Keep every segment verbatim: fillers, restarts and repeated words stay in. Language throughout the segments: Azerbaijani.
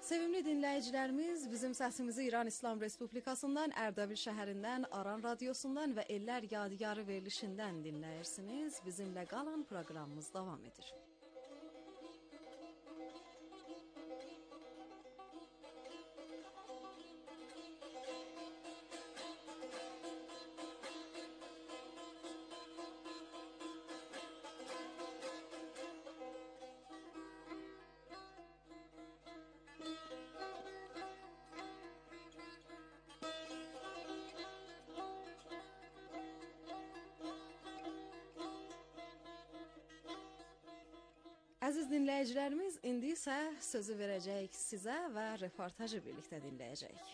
Sevimli dinləyicilərimiz, bizim səsimizi İran İslam Respublikasından, Ərdəbil şəhərindən, Aran radiosundan və Ellər Yadigarı verilişindən dinləyirsiniz. Bizimlə qalan proqramımız davam edir. Əziz dinləyicilərimiz, indi isə sözü verəcəyik sizə və reportajı birlikdə dinləyəcəyik.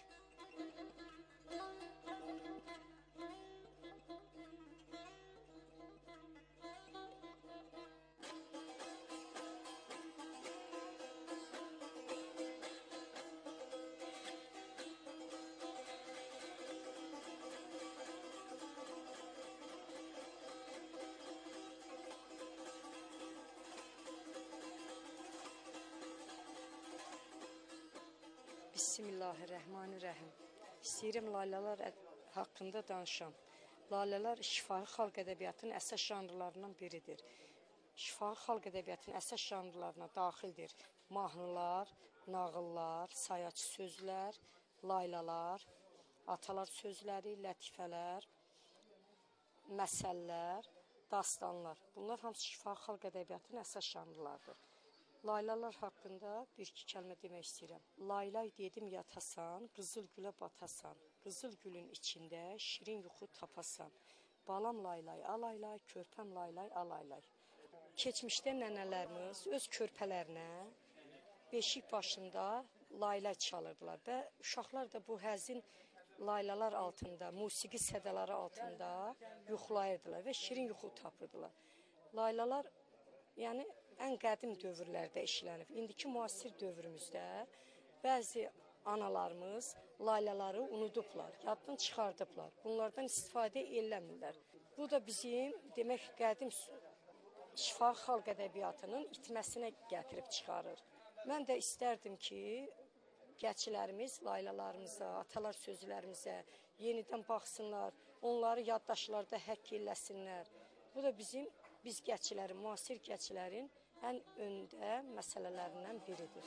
Bismillahirrahmanirrahim. İstəyirəm laylalar haqqında danışam. Laylalar şifahi xalq ədəbiyyatının əsas janrlarından biridir. Şifahi xalq ədəbiyyatının əsas janrlarına daxildir mahnılar, nağıllar, sayaçı sözlər, laylalar, atalar sözləri, lətifələr, məsəllər, dastanlar. Bunlar hamısı şifahi xalq ədəbiyyatının əsas janrlarıdır. Laylalar haqqında bir-iki kəlmə demək istəyirəm. Laylay dedim yatasan, qızıl gülə batasan. Qızıl gülün içində şirin yuxu tapasan. Balam laylay, alaylay, körpəm laylay, alaylay. Keçmişdə nənələrimiz öz körpələrinə beşik başında laylay çalırdılar və uşaqlar da bu həzin laylalar altında, musiqi sədələri altında yuxulayırdılar və şirin yuxu tapırdılar. Laylalar yəni ən qədim dövrlərdə işlənib. İndiki müasir dövrümüzdə bəzi analarımız laylaları unudublar, yaddan çıxardıblar. Bunlardan istifadə eləmirlər. Bu da bizim demək qədim şifahi xalq ədəbiyyatının itməsinə gətirib çıxarır. Mən də istərdim ki, gəncilərimiz laylalarımıza, atalar sözlərimizə yenidən baxsınlar, onları yaddaşlarda həkk eləsinlər. Bu da bizim biz gəncilərin, müasir gəncilərin ən öndə məsələlərindən biridir.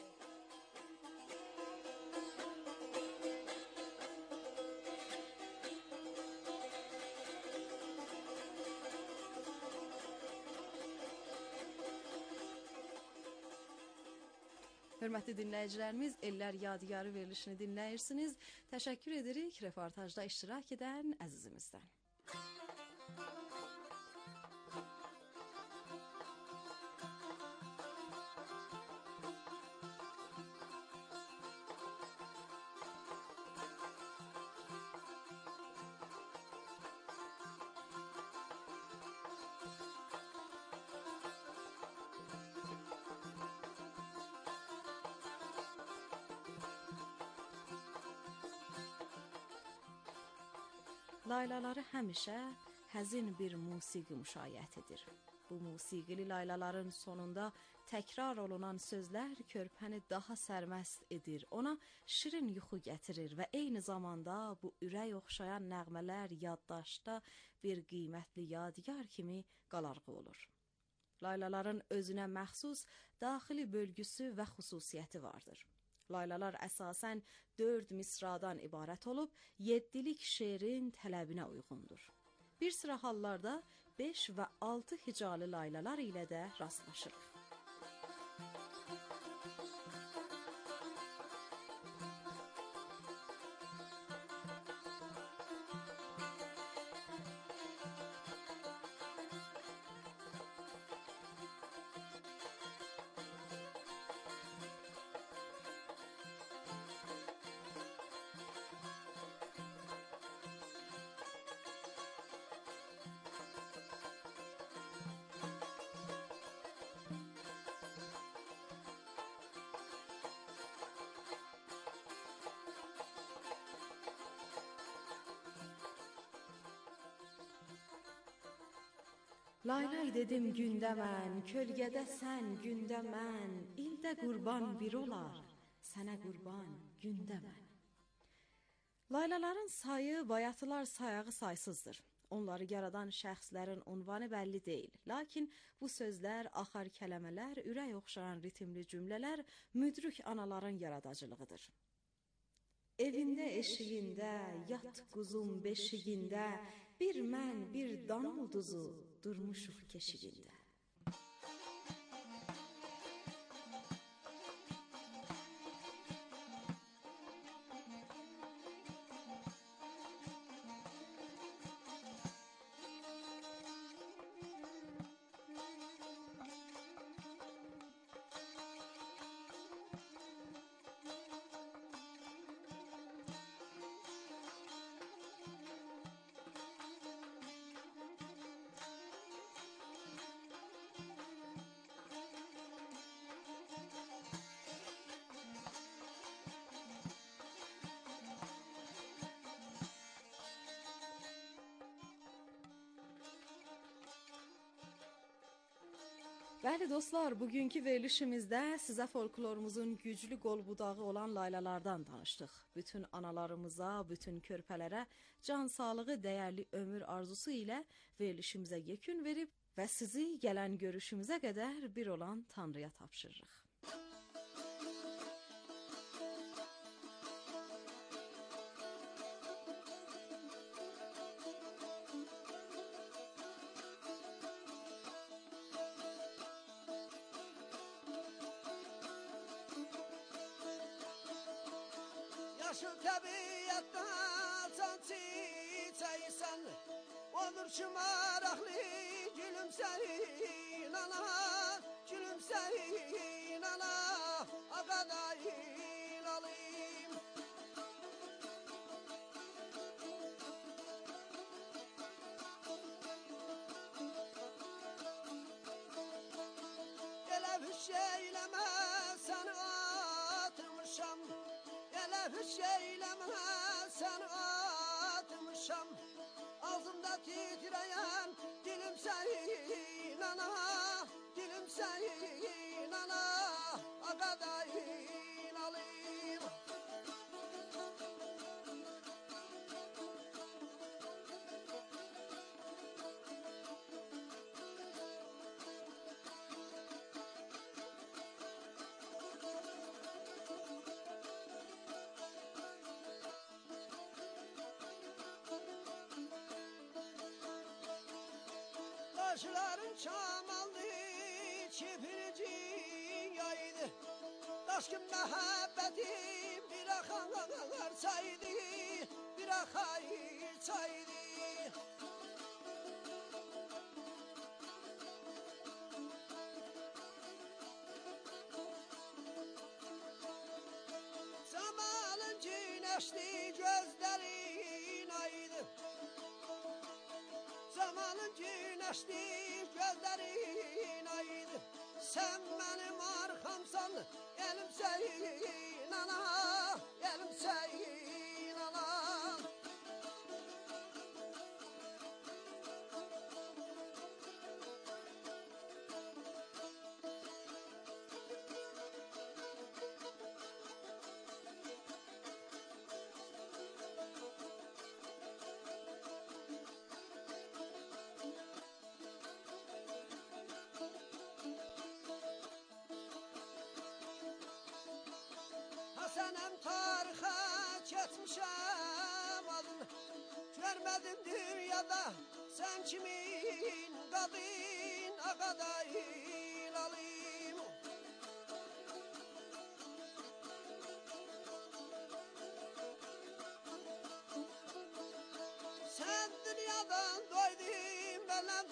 Hörmətli dinləyicilərimiz, Ellər Yadigarı verilişini dinləyirsiniz. Təşəkkür edirik reportajda iştirak edən əzizimizdən. Laylaları həmişə həzin bir musiqi müşayiət edir. Bu musiqili laylaların sonunda təkrar olunan sözlər körpəni daha sərməst edir, ona şirin yuxu gətirir və eyni zamanda bu ürək oxşayan nəğmələr yaddaşda bir qiymətli yadigar kimi qalarğı olur. Laylaların özünə məxsus daxili bölgüsü və xüsusiyyəti vardır. Laylalar əsasən dörd misradan ibarət olub, yeddilik şeirin tələbinə uyğundur. Bir sıra hallarda beş və altı hicalı laylalar ilə də rastlaşırıq. Laylay dedim gündə mən, kölgədə sən, gündə mən, ildə qurban bir olar. sənə qurban gündə mən. Laylaların sayı bayatılar sayağı saysızdır. Onları yaradan şəxslərin unvanı bəlli deyil. Lakin bu sözlər, axar kələmələr, ürək oxşayan ritmli cümlələr müdrik anaların yaradacılığıdır. Evində eşiyində, yat quzum beşiyində, bir mən, bir dan ulduzu durmuşuq keşiyində. Bəli dostlar, bugünkü verilişimizdə sizə folklorumuzun güclü qol budağı olan laylalardan danışdıq. Bütün analarımıza, bütün körpələrə can sağlığı, dəyərli ömür arzusu ilə verilişimizə yekun verib və sizi gələn görüşümüzə qədər bir olan Tanrıya tapşırırıq. Yaşıl təbiyyətdə can çiçəysən, olur ki maraqlı gülümsəyin ana, gülümsəyin ana, ağadayın alayım. Elə bir şeyləmə səni atmışam, elə bir şeyləmə səni atmışam, ağzımda titrəyən dilim sənin ana, dilim sənin ana, ağadayın alayım. Daşların çamallı çipiricin yaydı, daşkın məhəbbətim bir axar çaydı, bir axar çaydı. Zamalın güneşli gözlerin aydı, zamanın güneşli gözlerin aydı. Sen benim arkamsan, elim senin ana, elim senin ana. Hasanım tarihe çetmişem adını, görmedim dünyada sen kimin kadın ağadayın alayım. Sen dünyadan doydun, benden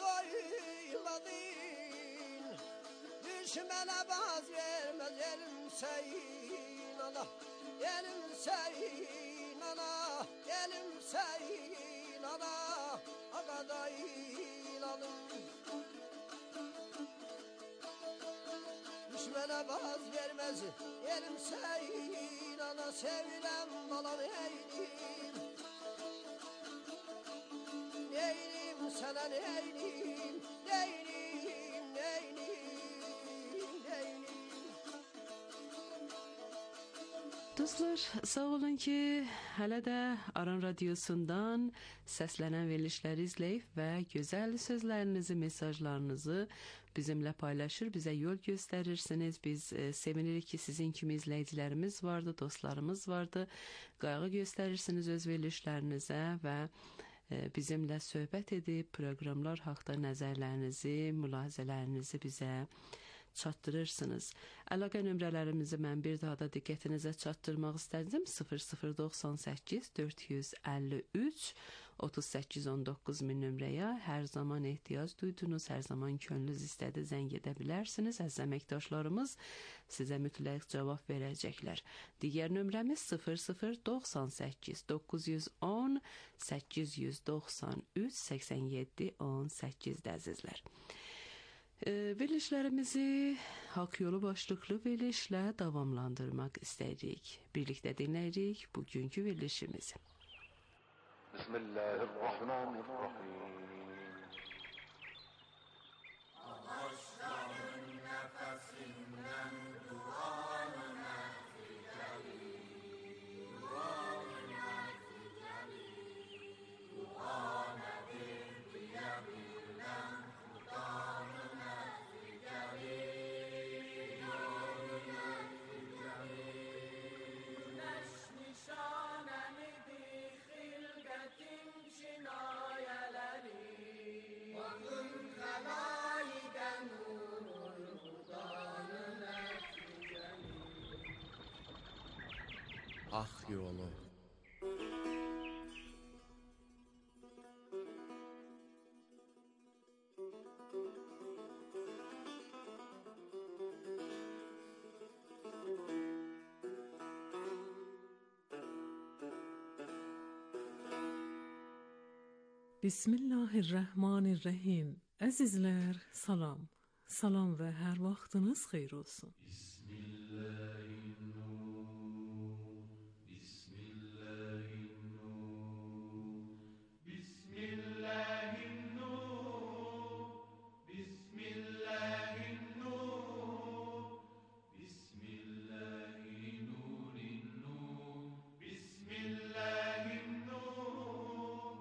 doymadın, düşmene baz vermez yerim senin ana, yerim senin ana, yerim senin ana, ağadayın alım. Düşmene baz vermez yerim senin ana, sevilem balam eylim. Neylim sana neylim, neylim, neylim, neylim. Dostlar, sağ olun ki hələ də Aran Radiosundan səslənən verilişləri izləyib və gözəl sözlərinizi, mesajlarınızı bizimlə paylaşır, bizə yol göstərirsiniz. Biz e, sevinirik ki, sizin kimi izləyicilərimiz vardı, dostlarımız vardı. Qayğı göstərirsiniz öz verilişlərinizə və e, bizimlə söhbət edib proqramlar haqqında nəzərlərinizi, mülahizələrinizi bizə çatdırırsınız. Əlaqə nömrələrimizi mən bir daha da diqqətinizə çatdırmaq istərdim. sıfır sıfır doxsan səkkiz dörd yüz əlli üç otuz səkkiz on doqquz min nömrəyə hər zaman ehtiyac duydunuz, hər zaman könlünüz istədi zəng edə bilərsiniz. Əziz əməkdaşlarımız sizə mütləq cavab verəcəklər. Digər nömrəmiz sıfır sıfır doxsan səkkiz doqquz yüz on səkkiz yüz doxsan üç səksən yeddi on səkkizdə əzizlər. Verilişlərimizi Haqq Yolu başlıqlı verilişlə davamlandırmaq istəyirik. Birlikdə dinləyirik bugünkü verilişimizi. Bismillahirrahmanirrahim. Ağaçların nəfəsindən duanı nəticəli, duanı nəticəli, dua nədir deyə bilən Xudanı nəticəli, duanı nəticəli. Güneş nişanənidir xilqətin kinayələri, bakın xəlayiqə nurul Xudanı nəticəli. Haqq Yolu. Bismillahirrahmanirrahim. Əzizlər, salam. Salam və hər vaxtınız xeyir olsun. Bismillahirrahmanirrahim. Bismillahirrahmanirrahim. Bismillahirrahmanirrahim. Bismillahirrahmanirrahim. Bismillahirrahmanirrahim. Bismillahirrahmanirrahim.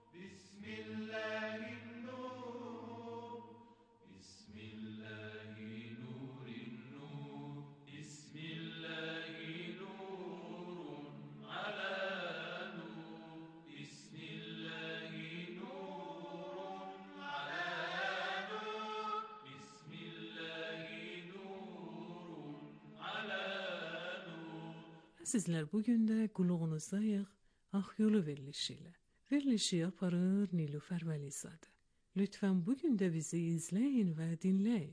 Sizlər bugün də qulluğunuzdayıq Haqq Yolu verilişi ilə. Verilişi yaparır Nilüfer Vəlizadə. Lütfən bugün də bizi izləyin və dinləyin.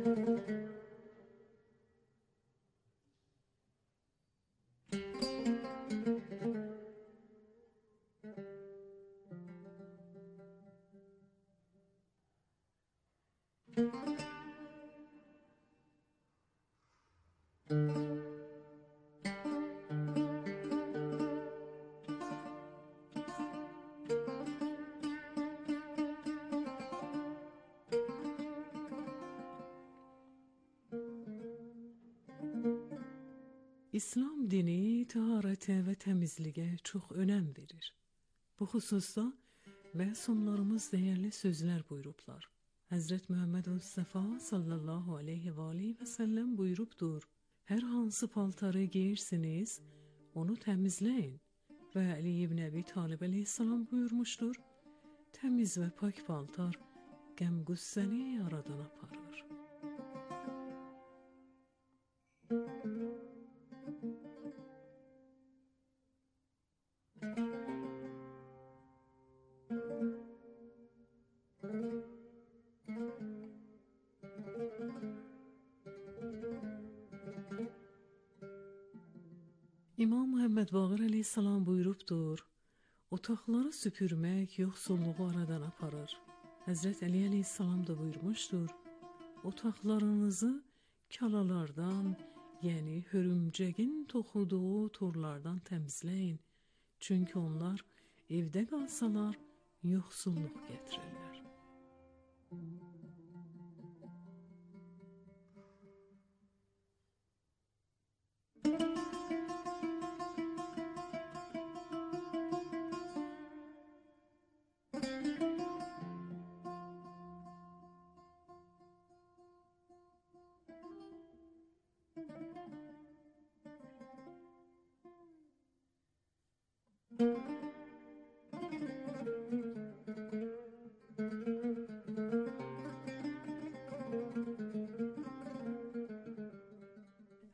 İslam dini taharətə və təmizliyə çox önəm verir. Bu xüsusda məsumlarımız dəyərli sözlər buyurublar. Həzrət Muhammed Mustafa sallallahu aleyhi və aleyhi və səlləm buyurubdur. Hər hansı paltarı giyirsiniz, onu təmizləyin. Və Ali ibn Əbi Talib aleyhissalam buyurmuşdur. Təmiz və pak paltar qəm-qüssəni aradan aparır. İmam Muhammed Baqir aleyhissalam buyurubdur, otaqları süpürmək yoxsulluğu aradan aparır. Həzrət Əli aleyhissalam da buyurmuşdur, otaqlarınızı kalalardan, yəni hörümcəgin toxuduğu torlardan təmizləyin. Çünki onlar evdə qalsalar yoxsulluq gətirirlər.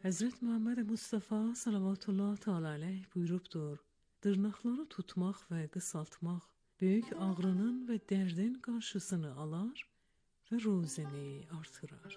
Həzrət Muhammed Mustafa sallallahu teala aleyh buyurubdur: dırnaqları tutmaq və qısaltmaq böyük ağrının və dərdin qarşısını alar və ruzəni artırar.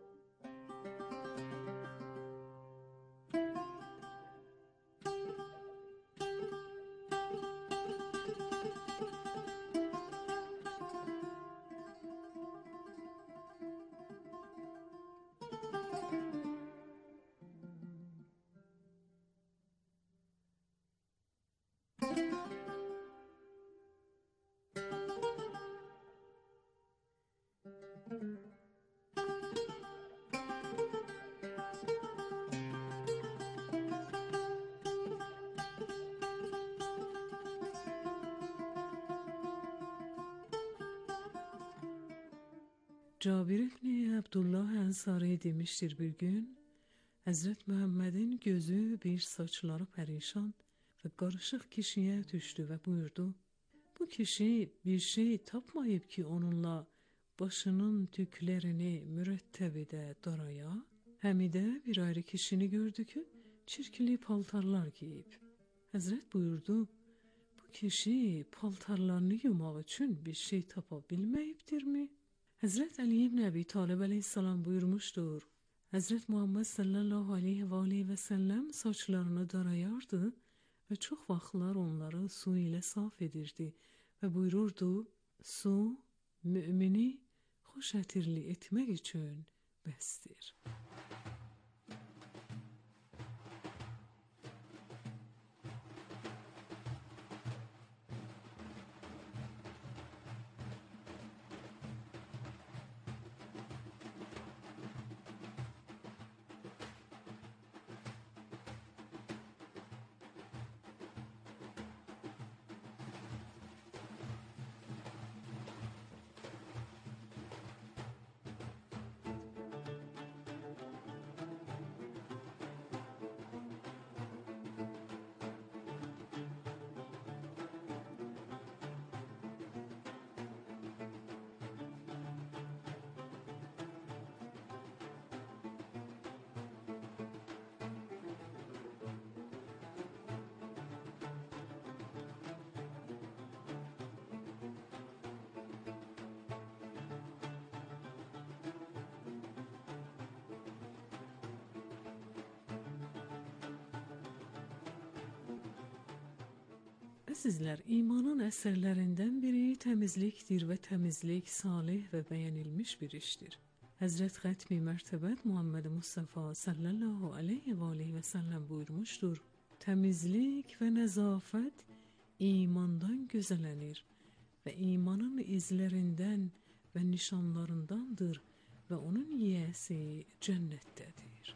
Cabir İbni Abdullah Ənsari demişdir bir gün, Həzrət Muhammedin gözü bir saçları perişan ve karışık kişiye düştü ve buyurdu: bu kişi bir şey tapmayıp ki onunla başının tüklerini mürettebide daraya, Həmidə bir ayrı kişini gördü ki çirkli paltarlar giyip. Həzrət buyurdu: bu kişi paltarlarını yumaq için bir şey tapabilmeyipdirmi? Həzrət Ali ibn Əbi Talib aleyhisselam buyurmuşdur: Həzrət Muhammed sallallahu aleyhi ve aleyhi ve sellem saçlarını darayardı ve çok vaxtlar onları su ile saf edirdi ve buyururdu: su mümini hoş ətirli etmək üçün bəsdir. Əzizlər, imanın əsərlərindən biri təmizlikdir və təmizlik salih və bəyənilmiş bir işdir. Həzrət Xətmi Mərtəbət Muhammed Mustafa sallallahu aleyhi və aleyhi və səlləm buyurmuşdur: təmizlik və nəzafət imandan gözələnir və imanın izlərindən və nişanlarındandır və onun yiyəsi cənnətdədir.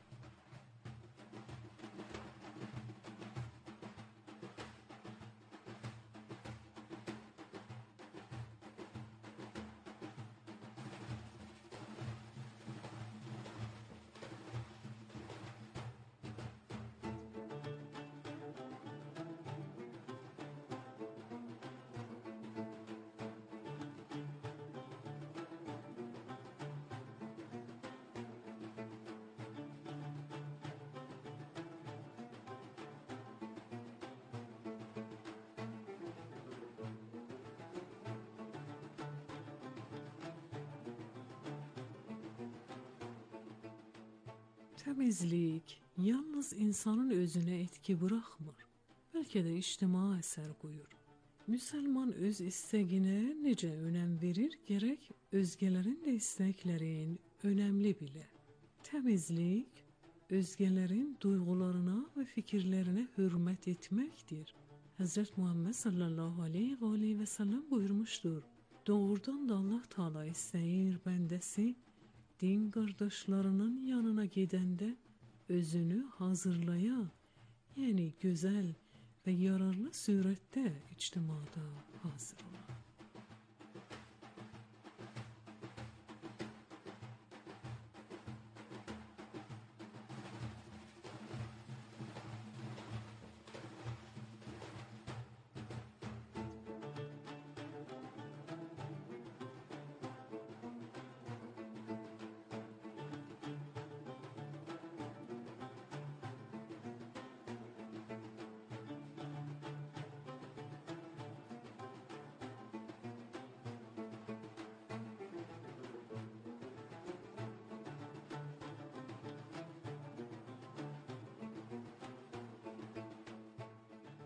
Təmizlik yalnız insanın özünə etki bırakmır, bəlkə də ictimai əsər qoyur. Müsəlman öz istəginə necə önəm verir, gərək özgələrin də istəklərin önəmli bilə. Təmizlik özgələrin duyğularına və fikirlərinə hörmət etməkdir. Həzrət Muhammed sallallahu aleyhi və aleyhi və səlləm buyurmuşdur: doğrudan da Allah Teala istəyir bəndəsi din qardaşlarının yanına gedəndə özünü hazırlaya, yəni gözəl və yararlı surətdə ictimada hazır ola.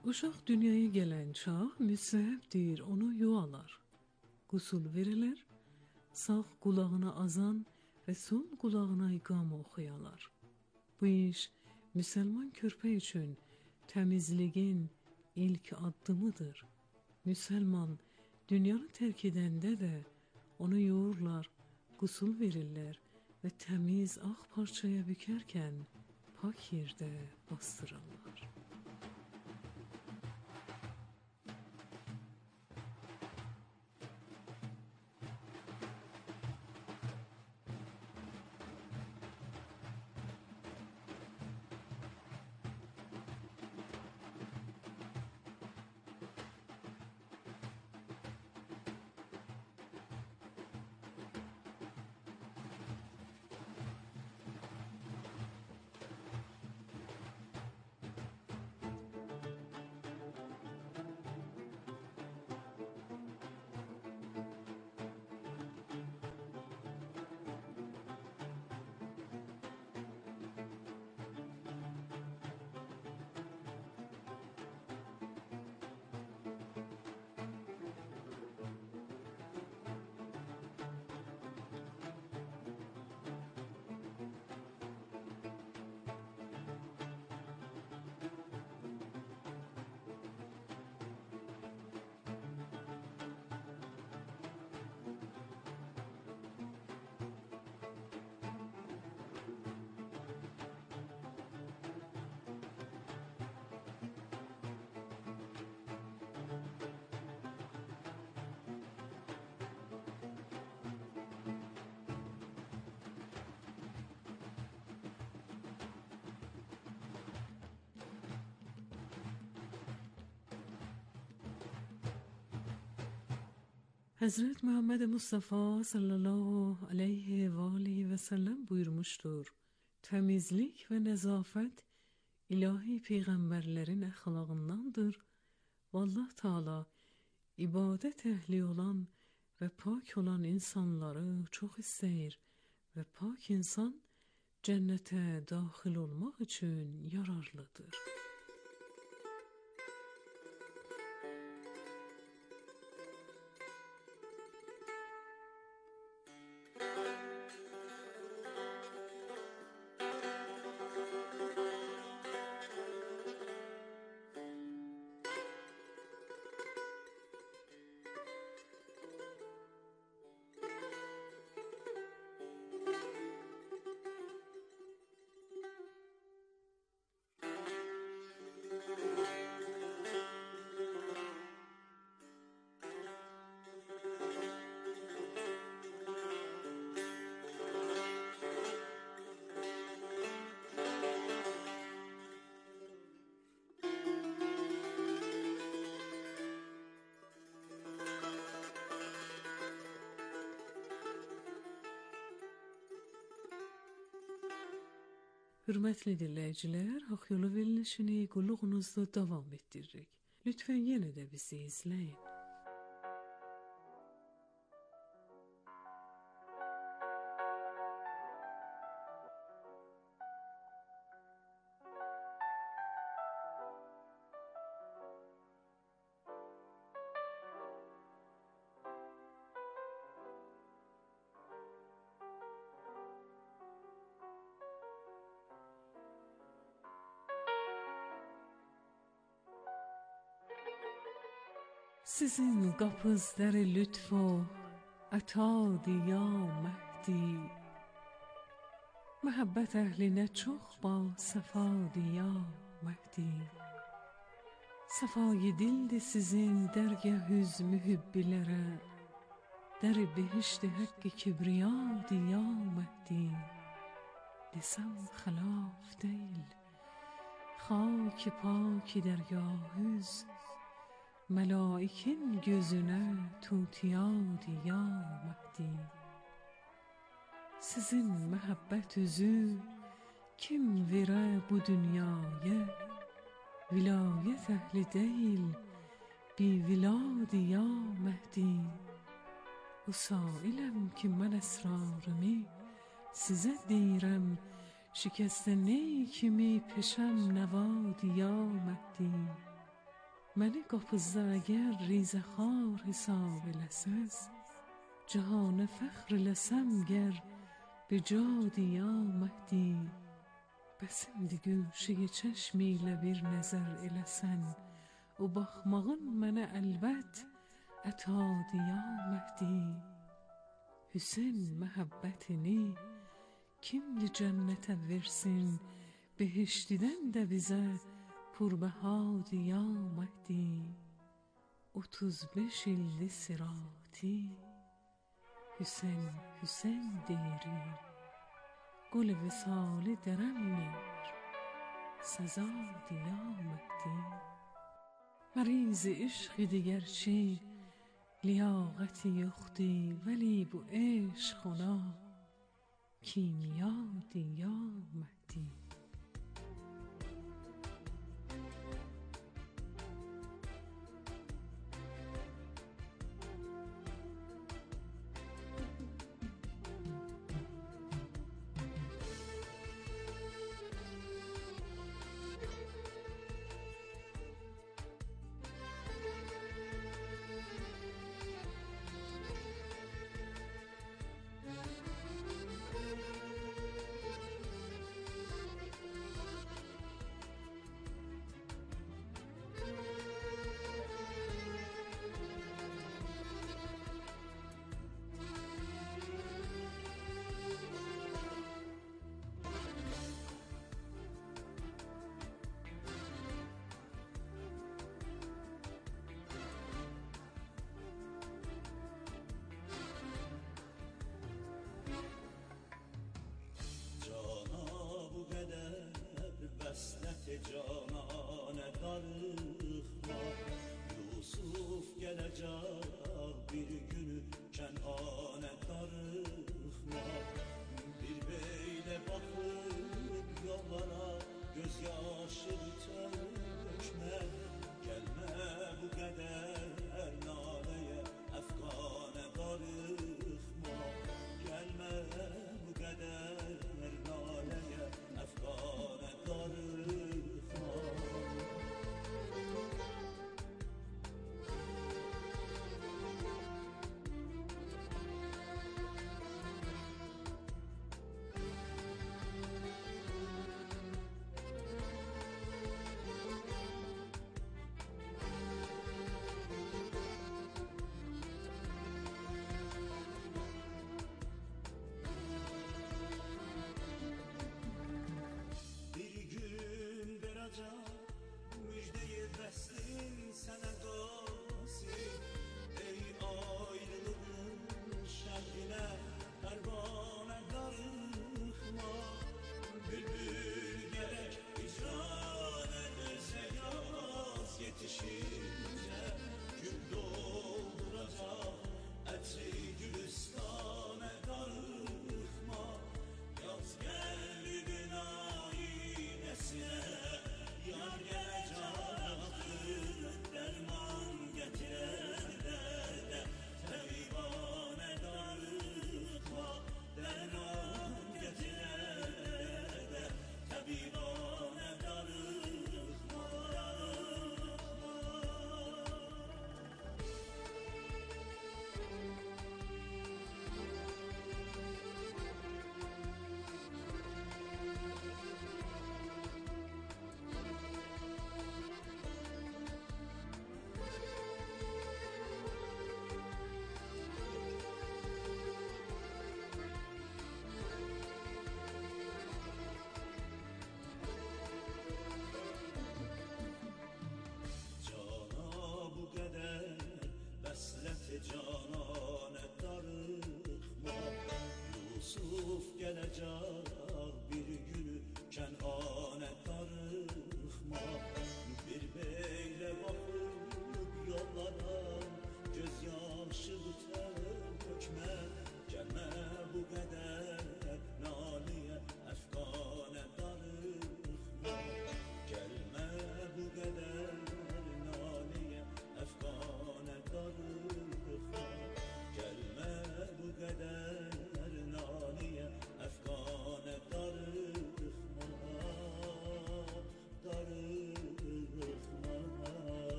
Uşaq dünyaya gələn çağ müstəhəbdir, onu yuvalar. Qusul verilir, sağ qulağına azan və sol qulağına iqamə oxuyalar. Bu iş müsəlman körpə üçün təmizliyin ilk addımıdır. Müsəlman dünyanı tərk edəndə də onu yuyurlar, qusul verirlər və təmiz ağ parçaya bükərkən pak yerdə bastırırlar. Hazret Muhammed Mustafa sallallahu aleyhi ve aleyhi ve sellem buyurmuştur. Temizlik ve nezafet ilahi peygamberlerin əxlaqındandır. Allah Teala ibadet ehli olan ve pak olan insanları çok istəyir ve pak insan cennete daxil olmaq üçün yararlıdır. Hürmetli dinleyiciler, Hak Yolu verilişini kulluğunuzda devam ettiririk. Lütfen yine de bizi izleyin. Sizin qapız dəri lütf o ətadı ya Məhdi. Məhəbbət əhlinə çox ba səfadı ya Məhdi. Səfayı dildi sizin dərgəhüz mühibbilərə. Dəri behişti həqqi kibriyadı ya Məhdi. Desəm xilaf deyil, xaki paki dərgahüz. Məlaikin gözünə tutiyadi ya Məhdi. Sizin məhəbbət üzü kim verə bu dünyaya? Vilayət əhli deyil, bi viladi ya Məhdi. Usailəm ki mən əsrarımı sizə deyirəm, şikəstə ney kimi peşəm nəvadi ya Məhdi. Məni qapızda əgər rizəxar hesab eləsəz, cahana fəxr eləsəm gər bicadi ya Məhdi. Bəsimdi gülşəyə çəşmi ilə bir nəzər eləsən, o baxmağın mənə əlbət ətadi ya Məhdi. Hüseyn məhəbbətini kimdi cənnətə versin, behiştidən də bizə purbəhadi ya Məhdi. Otuz beş illi sirati Hüseyn, Hüseyn deyirim, qol visali dərəmmir, səzadi ya Məhdi. Məriz-i işq idi gerçi, لیاقتی یختی ولی بو عشق اونا کیمیادی یا مهدی.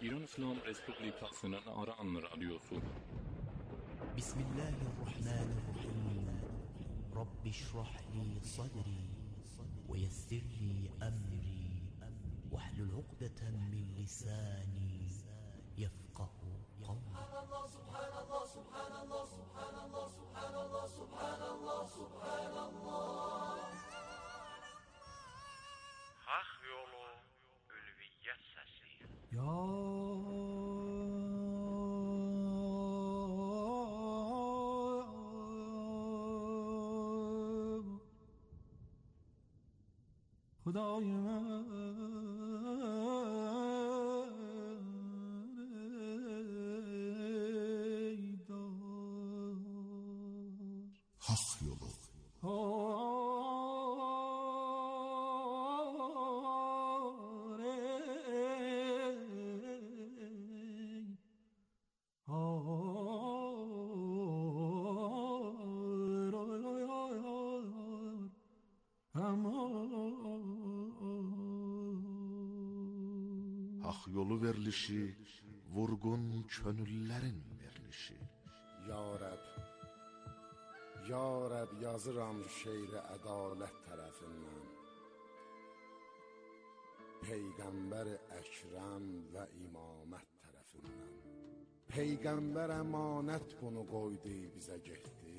İran İslam Respublikasının Aran Radyosu. Bismillahirrahmanirrahim. Rabbi şrah li sadri ve yessir li emri ve hlul uqdeten min lisani yefqahu kavli. Subhanallah, subhanallah, subhanallah, subhanallah, subhanallah, subhanallah. Hak yolu ülviyyət səsi. Ya Hudây men Hak yolu. Hak yolu verilişi, vurgun könüllerin verilişi. Ya Rab, Ya Rab yazıram şeiri ədalət tərəfindən. Peyğəmbər Əkrəm və imamət tərəfindən. Peyğəmbər əmanət bunu qoydu bizə getdi.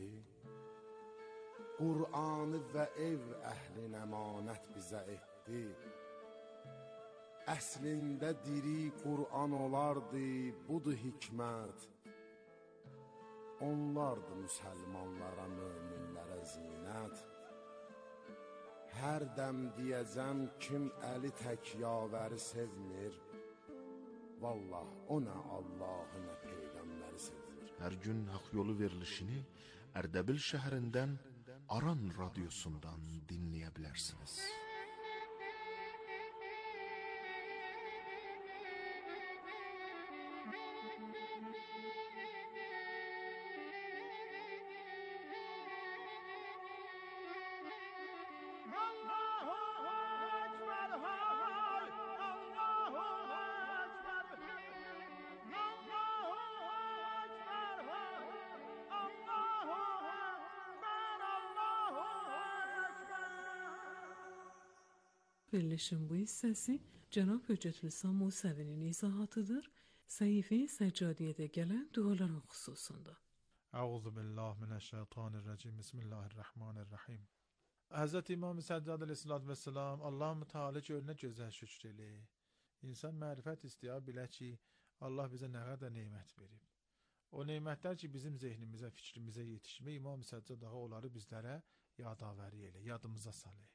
Qur'anı və ev əhlin əmanət bizə etdi. Əslində diri Qur'an olardı, budur hikmət. Onlardı müsəlmanlara, möminlərə zinət. Hər dəm deyəcəm kim əli tək yavəri sevmir, vallah o nə Allahı nə Peyğəmbəri sevmir. Her gün hak yolu verilişini Erdebil şehrinden Aran Radyosu'ndan dinleyebilirsiniz. Verilişin bu hissəsi Cənab Höccətülislam Musəvinin izahatıdır, səhifə-i səccadiyədə gələn duaların xüsusunda. Əuzu billah minəşşeytanirracim. Bismillahirrahmanirrahim. Həzrət İmam Səccad əleyhissalatu vesselam Allahü Teala görünə gözəl şükür elə. İnsan mərifət istəyə bilər ki, Allah bizə nə qədər nemət verib. O nemətlər ki, bizim zehnimizə, fikrimizə yetişmə, İmam Səccad ağa onları bizlərə yadavəri elə, yadımıza salır.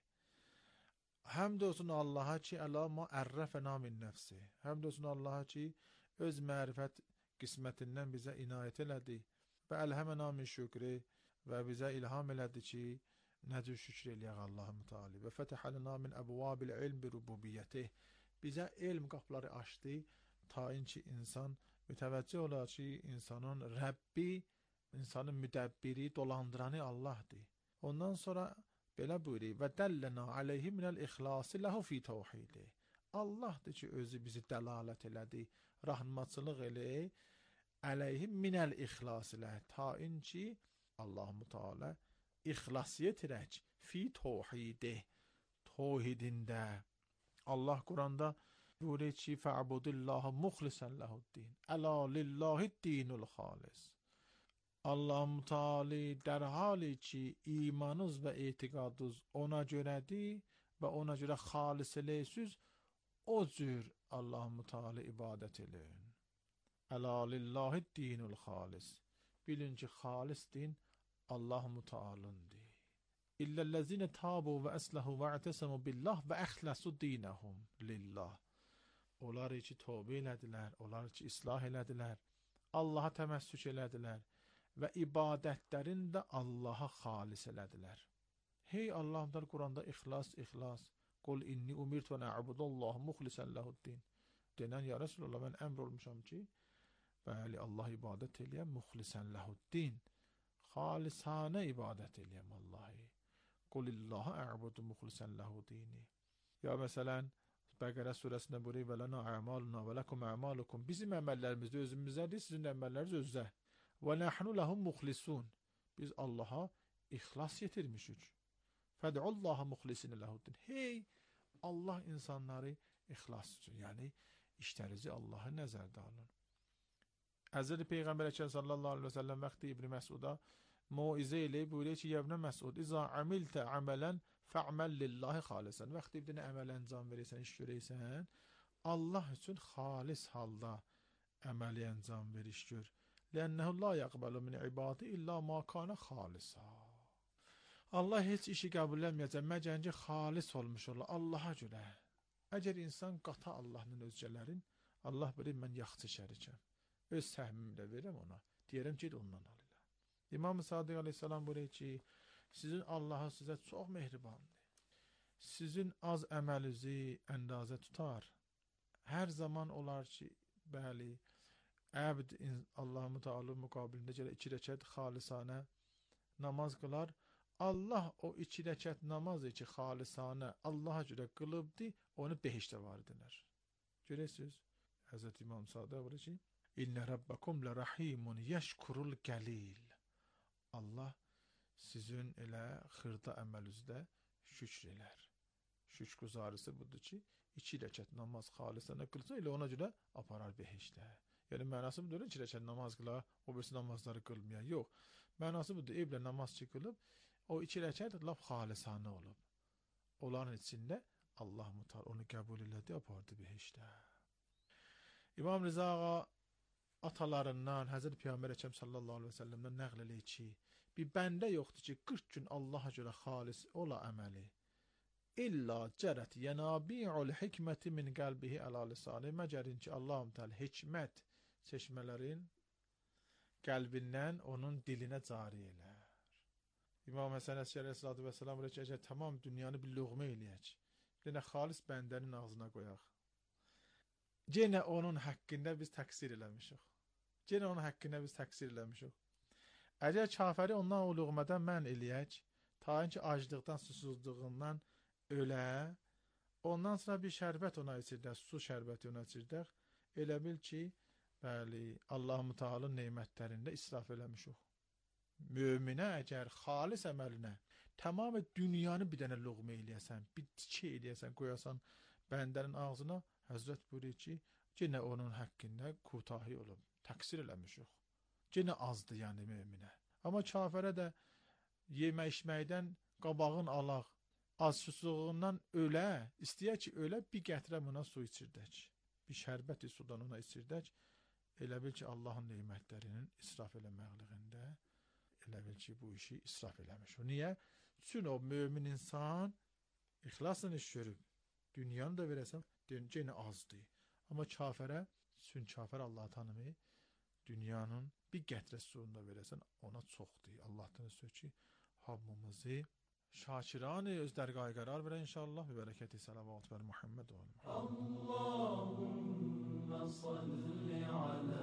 Həmd olsun Allaha ki, əla ma ərrəfəna min nəfsi. Həmd olsun Allaha ki, öz mərifət qismətindən bizə inayət elədi və əlhəmənə min şükri və bizə ilham elədi ki, necə şükür eləyək Allahü Teala və fətəhələnə min əbvabil ilm bi rububiyyətih. Bizə elm qapıları açdı, tayin ki, insan mütəvəccüh olar ki, insanın Rəbbi, insanın müdəbbiri, dolandıranı Allahdır. Ondan sonra belə buyuruyor və dəllənə aleyhi minəl ixlası ləhu fi təvhidi. Allahdır ki, özü bizi dəlalət elədi, rahmatçılıq elə, aleyhi minəl ixlası ləh, tayin ki, Allah-u Teala ixlasiyyət irək fi təvhidi, təvhidində. Allah Quranda buyuruyor ki, fə'budillaha muxlisən ləhuddin, əla lillahiddinul xalis. Allah-u Teala در حالی ki imanınız və etiqadınız ona görədir və ona görə xalis eləyəsiz, o cür Allah-u Teala ibadət eləyin. Əla lillahiddinul xalis. Bilin ki, xalis din Allah-u Teala'ndır. İlləllezine tabu və əsləhu və ətəsəmu billah və əxləsu dinəhum lillah. Onlar ki tövbə elədilər, onlar ki islah elədilər, Allaha təməssük elədilər və ibadətlərin də Allaha xalis elədilər. Hey Allah'ın Kur'an'da ixlas, ixlas. Qul inni umirtu an a'budallah muxlisan lehu'd-din. Denən ya Resulullah, mən əmr olmuşam ki, bəli Allah ibadət eləyəm muxlisan lehu'd-din. Xalisanə ibadət eləyəm Allahı. Qulillaha a'budu muxlisan lehu'd-dini. Ya məsələn, Bəqərə surəsində buyuruyor və lana a'maluna və lakum a'malukum. Bizim əməllərimiz də özümüzdədir, sizin əməlləriniz özünüzdə. Və nahnu lahum muxlisun. Biz Allaha ixlas yetirmişik. Fəd'ullaha muxlisin lehuddin. Hey, Allah insanları ixlas üçün, yəni işlərinizi Allaha nəzərdə alın. Həzrəti Peyğəmbər Əkram sallallahu aleyhi və səlləm vaxtı İbn Məsuda moizə ilə buyuruyor ki, ya İbn Məsud, "İza amiltə aməlan fa'mal lillahi xalisan." Vaxtı bir əməl əncam verirsən, iş görəysən, Allah üçün xalis halda əməli əncam ver, iş gör. Lənnəhu la yaqbalu min ibadi illa ma kana xalisa. Allah heç işi qəbul etməyəcək, məgər ki xalis olmuş ola Allaha görə. Əgər insan qata Allahın özgələrin, Allah bilir mən yaxşı şərikəm. Öz səhmimi də verirəm ona. Deyirəm ki, ondan alırlar. İmam Sadiq aleyhissalam buyuruyor ki, sizin Allah'a sizə çox mehribandır. Sizin az əməlinizi əndazə tutar. Hər zaman olar ki, bəli, əbd Allah-u Teala müqabilində gələ iki rəkət xalisanə namaz qılar. Allah o iki rəkət namazı ki, xalisanə Allaha görə qılıbdı, onu behişdə var edilər. Görəsiniz, Həzrət İmam Sadiq buyuruyor ki, İnne rabbakum la rahimun yeşkurul gəlil. Allah sizin elə xırda əməlinizdə şükr elər. Şükürguzarısı budur ki, iki rəkət namaz xalisanə qılsa, elə ona görə aparar behişdə. Yəni mənası budur, iki rəkət namaz qıla, o birisi namazları qılmaya. Yox, mənası budur, evlə namaz çıxılıb, o iki rəkət laf xalisanə olub. Onların içində Allah mutar onu qəbul elədi, apardı behişdə. İmam Rıza ağa atalarından, Həzrət Peyğəmbər Əkram sallallahu aleyhi və səlləmdən nəql eləyir ki, bir bəndə yoxdur ki, qırx gün Allaha görə xalis ola əməli. İlla cərət yənabi'ul hikməti min qəlbihi əla lisani. Məgərin ki, Allahum Teala hikmət çeşmələrin qəlbindən onun dilinə cari elər. İmam Həsən Əskəri aleyhissalatu vesselam buyuruyor ki, əgər tamam dünyanı bir luğmə eləyək, bir dənə xalis bəndənin ağzına qoyaq. Yenə onun haqqında biz təqsir eləmişik. Yenə onun haqqında biz təqsir eləmişik. Əgər kafiri ondan o luğmədən mən eləyək, ta ki aclıqdan, susuzluğundan ölə, ondan sonra bir şərbət ona içirdək, su şərbəti ona içirdək, elə bil ki, bəli, Allah-u Teala'nın neymətlərində israf eləmişik. Möminə əgər xalis əməlinə tamamı dünyanı bir dənə luğmə eləyəsən, bir tikə eləyəsən, qoyasan bəndənin ağzına, Həzrət buyuruyor ki, yenə onun haqqında kutahi olub, təqsir eləmişik. Yenə azdır yəni möminə. Amma kafirə də yemək içməkdən qabağın alaq, az susuzluğundan ölə, istəyək ki, ölə, bir gətirəm ona su içirdək. Bir şərbəti sudan ona içirdək. Elə bil ki, Allahın neymətlərinin israf eləməqliyində, elə bil ki, bu işi israf eləmiş. O niyə? Çünki o mömin insan ixlasla iş görüb. Dünyanı da verəsəm, yenə azdır. Amma kafirə, çünki kafir Allah tanımı, dünyanın bir qətrə suyunu da verəsən, ona çoxdur. Allah'tan söz ki, hamımızı şakiranı özlər qayqarar verə inşallah və bərəkəti salavat və Muhammed olun. Allahümme salli ala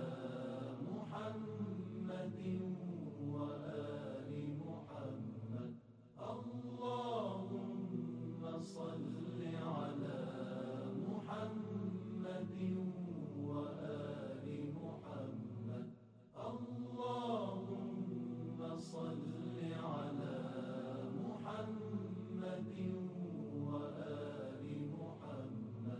Muhammedin və ali Muhammed. Allahümme salli ala Muhammedin və ali Muhammed. Allahümme salli ala Muhammedin və ali Muhammed.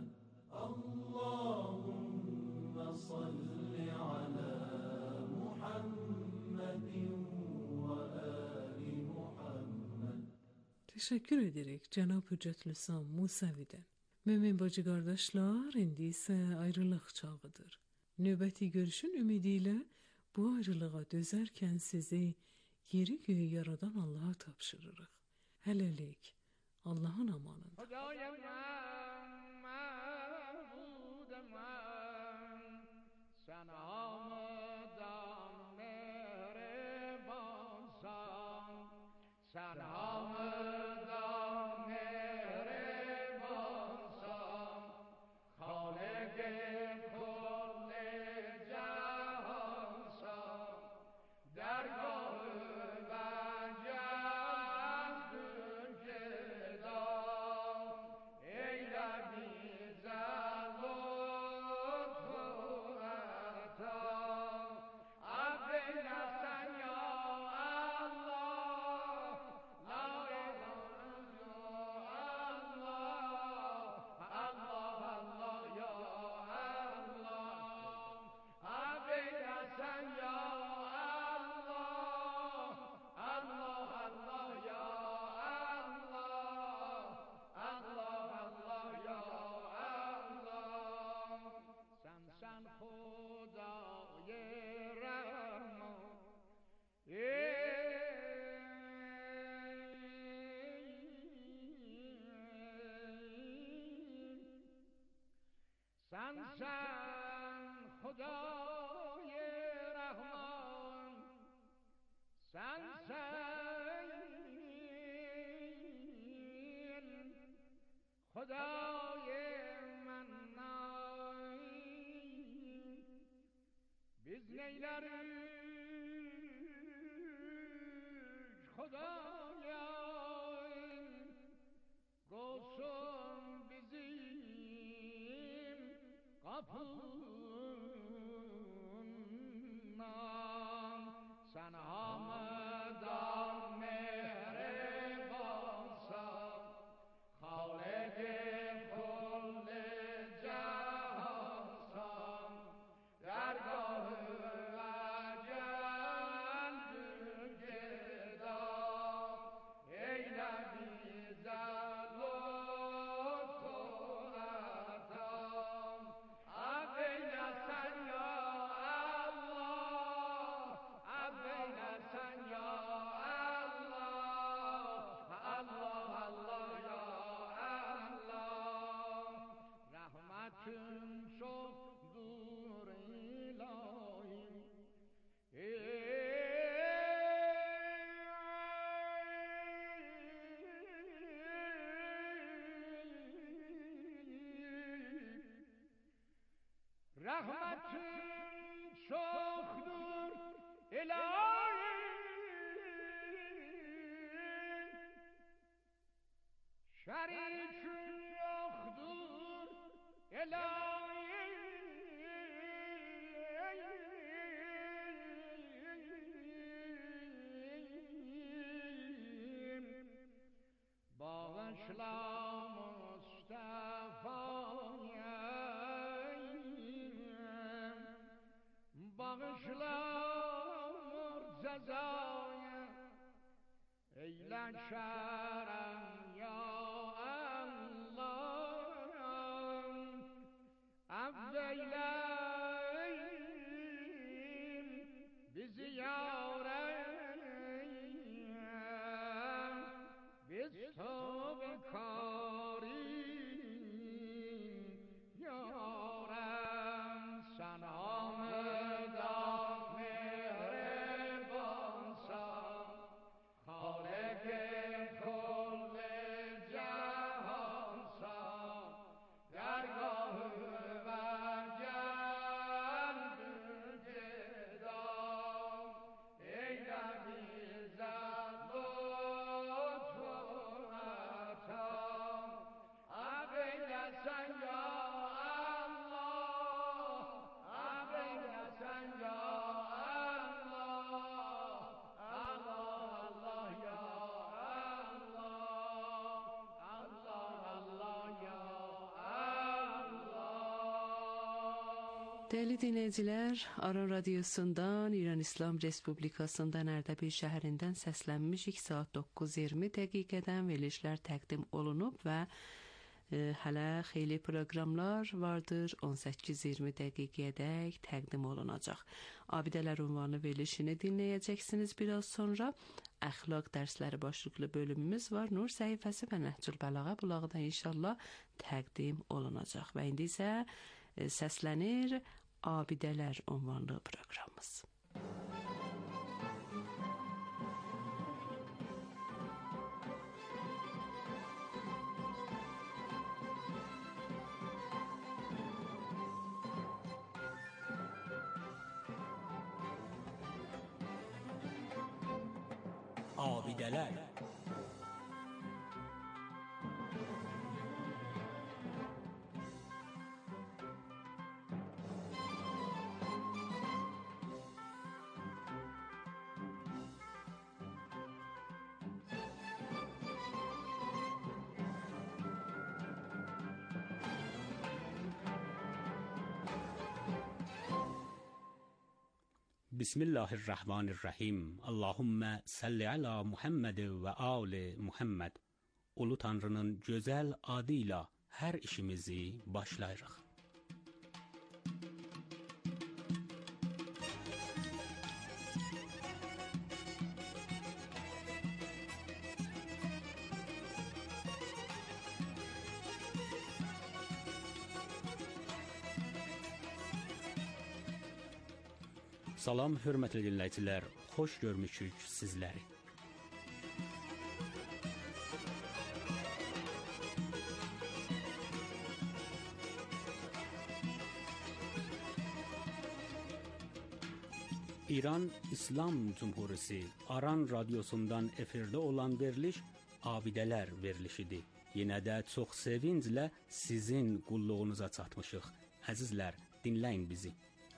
Allahümme salli ala Muhammedin və ali Muhammed. Teşekkür ederek Cenab-ı Hüccetül İslam Musevi'den. Mümin bacı kardeşler, indi ise ayrılık çağıdır. Nöbeti görüşün ümidiyle bu ayrılığa dözərkən sizi yeri göğü yaradan Allah'a tapşırırıq. Hələlik, Allahın amanında. Ey la bize سن خدای رحمان، سن سین خدای منان، biz neylerik Xudayım, golsun bizim kapından. Sen hamıdan mehribansan, Halik-i kulli cahansan, dergahı çoktur ilahi. Rahmetin çoktur ilahi. Şerikin yoktur ilahi. Bağışla Mustafa'ya, bağışla Murteza'ya, eyle şerem ya Allah, affeyle bizi yâreym, biz tövbe kârim yârem. Sen hamıdan mehribansan, Halik-i kulli cahansan, dergahı ve geldir gedam, eyle bize lütfun atam, affeylesen ya Allah, affeylesen ya Allah, Allah Allah ya Allah, Allah Allah ya Allah. Değerli dinleyiciler, Aran Radyosu'ndan, İran İslam Respublikası'ndan Ərdəbil şəhərindən səslənmişik. Saat doqquz iyirmi dəqiqədən verilişlər təqdim olunub və e, hələ xeyli proqramlar vardır. on səkkiz iyirmi dəqiqədək təqdim olunacaq. Abidələr ünvanı verilişini dinləyəcəksiniz biraz sonra. Əxlaq dərsləri başlıqlı bölümümüz var. Nur səhifəsi və Nəhcül Bəlağa bulağı da inşallah təqdim olunacaq. Və indi isə e, səslənir Abidələr ünvanlı proqramımız. Abidələr. بسم الله الرحمن الرحیم. Allahümme salli ala Muhammed ve ali Muhammed. Ulu Tanrı'nın güzel adıyla her işimizi başlayırıq. Salam, hörmətli dinləyicilər, xoş görmüşük sizləri. İran İslam Cumhuriyeti Aran radiosundan efirdə olan veriliş Abidələr verilişidir. Yenə də çox sevinclə sizin qulluğunuza çatmışıq. Əzizlər, dinləyin bizi.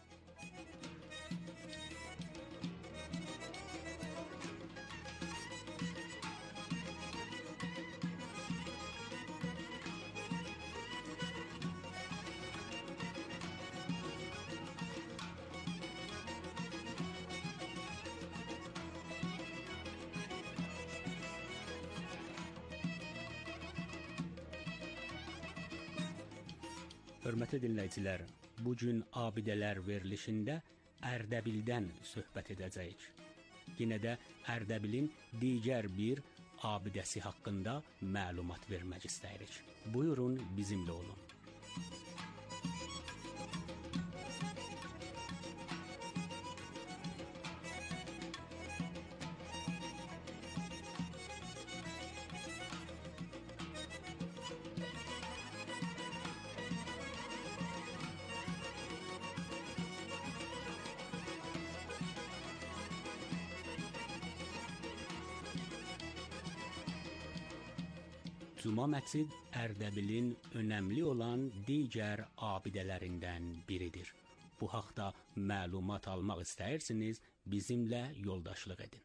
Hörmətli dinləyicilər, bu gün Abidələr verilişində Ərdəbildən söhbət edəcəyik. Yenə də Ərdəbilin digər bir abidəsi haqqında məlumat vermək istəyirik. Buyurun, bizimlə olun. Cuma məscid Ərdəbilin önəmli olan digər abidələrindən biridir. Bu haqda məlumat almaq istəyirsiniz, bizimlə yoldaşlıq edin.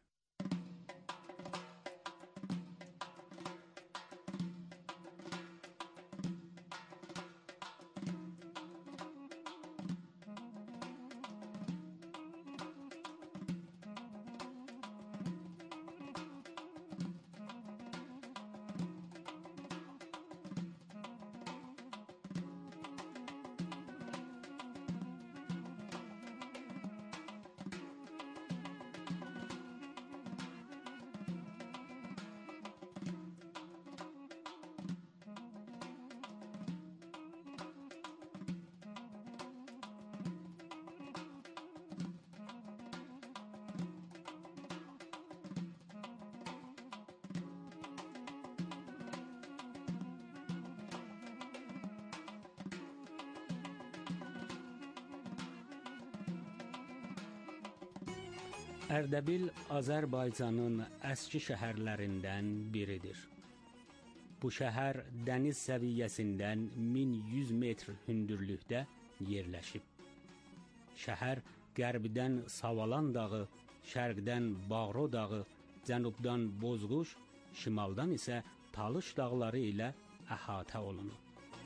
Ərdəbil Azərbaycanın əski şəhərlərindən biridir. Bu şəhər dəniz səviyyəsindən min yüz metr hündürlükdə yerləşib. Şəhər qərbdən Savalan dağı, şərqdən Bağro dağı, cənubdan Bozquş, şimaldan isə Talış dağları ilə əhatə olunub.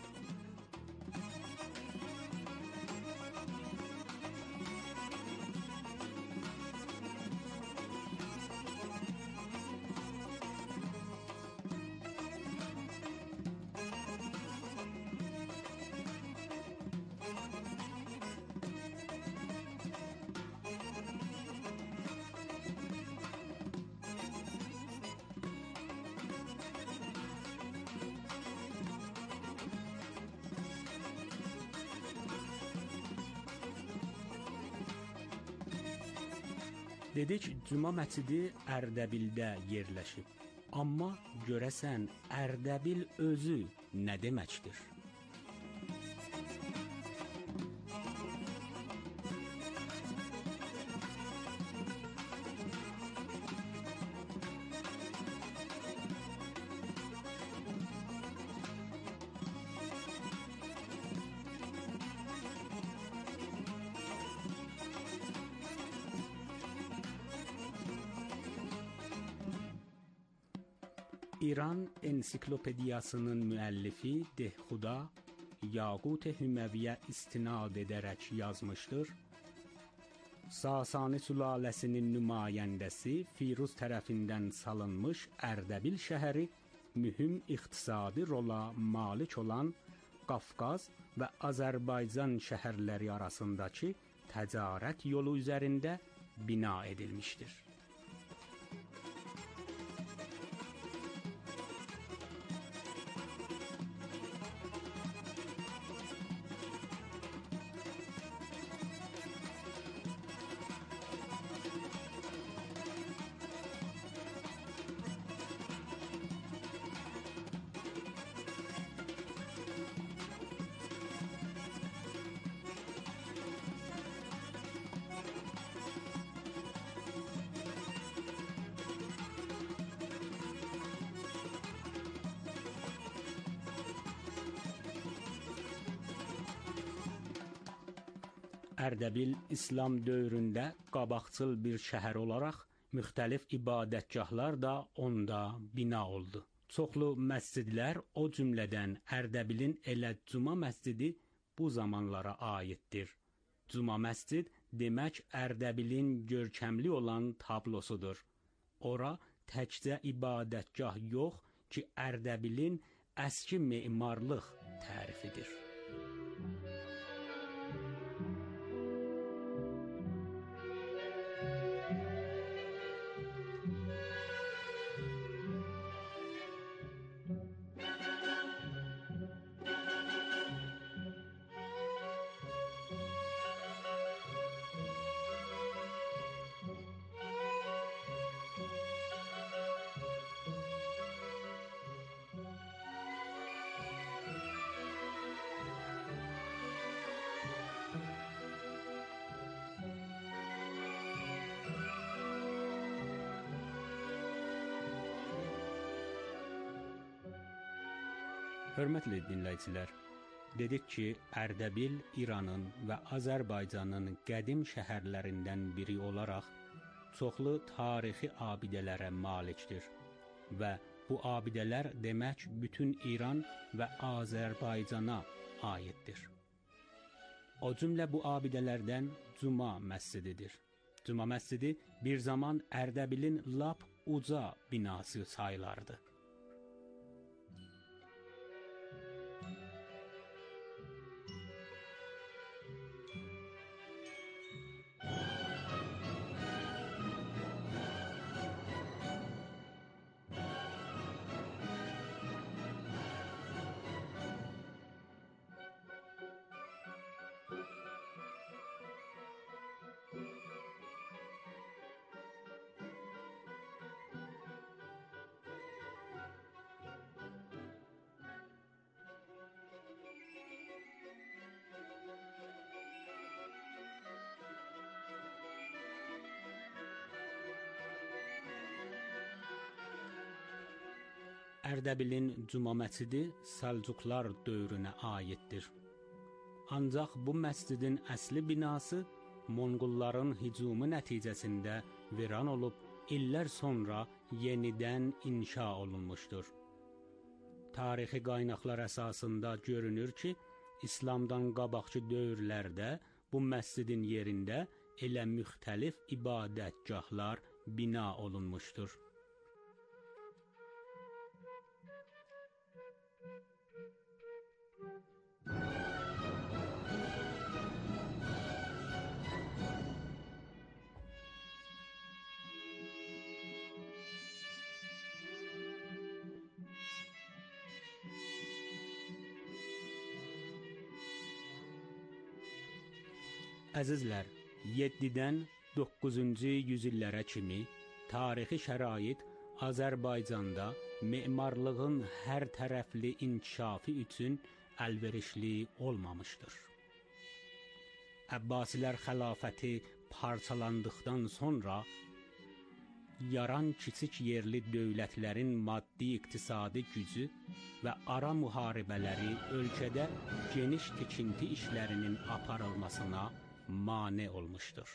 Dedik, Cuma məscidi Ərdəbildə yerləşib. Amma görəsən Ərdəbil özü nə deməkdir? İran ensiklopediyasının müəllifi Dehxuda Yaqut-i Hüməviyə istinad edərək yazmışdır. Sasani sülaləsinin nümayəndəsi Firuz tərəfindən salınmış Ərdəbil şəhəri mühüm iqtisadi rola malik olan Qafqaz və Azərbaycan şəhərləri arasındakı ticarət yolu üzərində bina edilmişdir. Ərdəbil İslam dövründə qabaqcıl bir şəhər olaraq müxtəlif ibadətgahlar da onda bina oldu. Çoxlu məscidlər, o cümlədən Ərdəbilin elə Cuma məscidi bu zamanlara aiddir. Cuma məscid demək Ərdəbilin görkəmli olan tablosudur. Ora təkcə ibadətgah yox ki, Ərdəbilin əski memarlıq tərifidir. Hörmətli dinləyicilər, dedik ki, Ərdəbil İranın və Azərbaycanın qədim şəhərlərindən biri olaraq çoxlu tarixi abidələrə malikdir və bu abidələr demək bütün İran və Azərbaycana aiddir. O cümlə bu abidələrdən Cuma məscididir. Cuma məscidi bir zaman Ərdəbilin lap uca binası sayılardı. Ərdəbilin Cuma məscidi Səlcuqlar dövrünə aiddir. Ancaq bu məscidin əsli binası Monqolların hücumu nəticəsində viran olub, illər sonra yenidən inşa olunmuşdur. Tarixi qaynaqlar əsasında görünür ki, İslamdan qabaqçı dövrlərdə bu məscidin yerində elə müxtəlif ibadətgahlar bina olunmuşdur. Əzizlər, yeddidən doqquzuncu yüzillərə kimi tarixi şərait Azərbaycanda memarlığın hər tərəfli inkişafı üçün əlverişli olmamışdır. Əbbasilər xilafəti parçalandıqdan sonra yaran kiçik yerli dövlətlərin maddi-iqtisadi gücü və ara müharibələri ölkədə geniş tikinti işlərinin aparılmasına mane olmuşdur.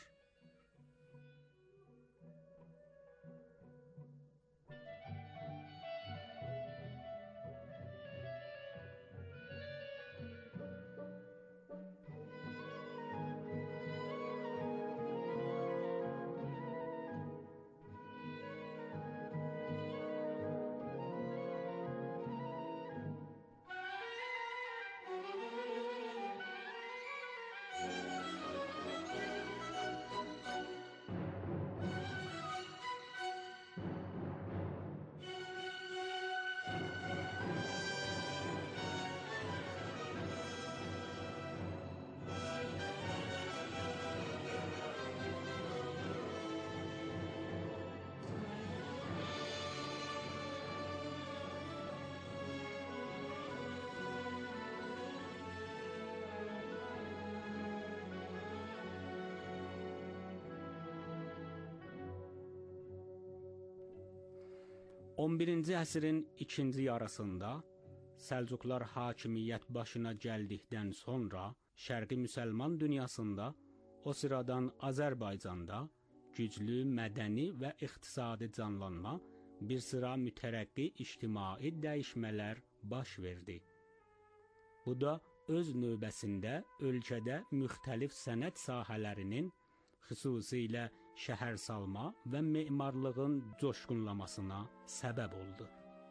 on birinci əsrin ikinci yarısında Səlcuqlar hakimiyyət başına gəldikdən sonra Şərqi müsəlman dünyasında O sıradan Azərbaycanda güclü mədəni və iqtisadi canlanma, bir sıra mütərəqqi ictimai dəyişmələr baş verdi. Bu da öz növbəsində ölkədə müxtəlif sənət sahələrinin, xüsusilə şəhərsalma və memarlığın coşqunlamasına səbəb oldu.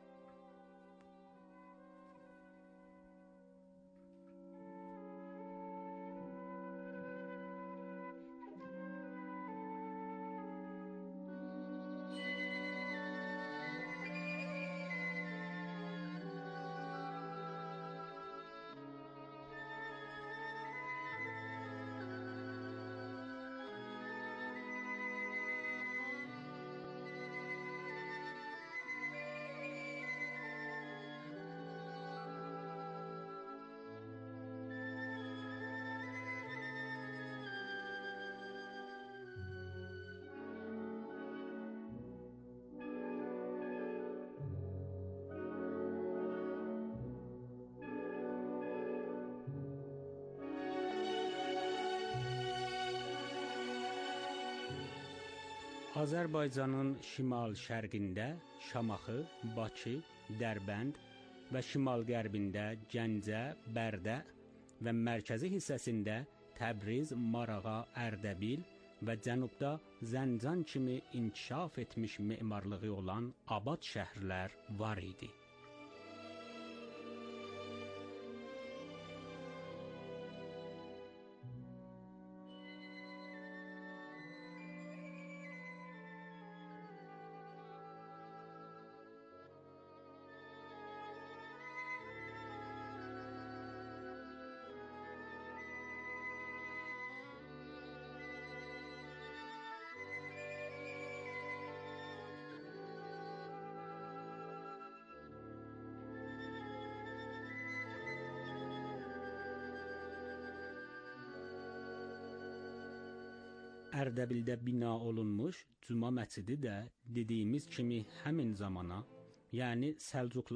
Azərbaycanın şimal-şərqində Şamaxı, Bakı, Dərbənd və şimal-qərbində Gəncə, Bərdə və mərkəzi hissəsində Təbriz, Marağa, Ərdəbil və cənubda Zəncan kimi inkişaf etmiş memarlığı olan abad şəhərlər var idi. Ərdəbildə bina olunmuş Cuma məscidi də dediyimiz kimi həmin zamana, yəni Səlcuqlar